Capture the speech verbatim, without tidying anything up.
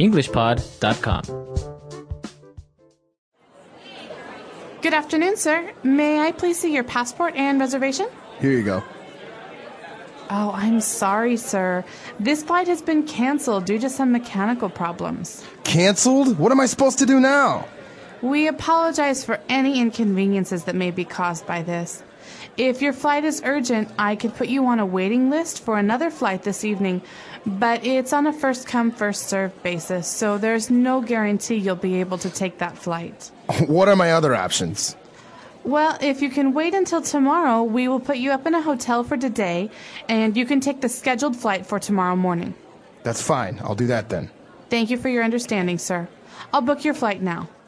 english pod dot com. Good afternoon, sir. May I please see your passport and reservation? Here you go. Oh, I'm sorry, sir. This flight has been canceled due to some mechanical problems. Canceled? What am I supposed to do now? We apologize for any inconveniences that may be caused by this. If your flight is urgent, I could put you on a waiting list for another flight this evening, but it's on a first-come, first-served basis, so there's no guarantee you'll be able to take that flight. What are my other options? Well, if you can wait until tomorrow, we will put you up in a hotel for today, and you can take the scheduled flight for tomorrow morning. That's fine. I'll do that then. Thank you for your understanding, sir. I'll book your flight now.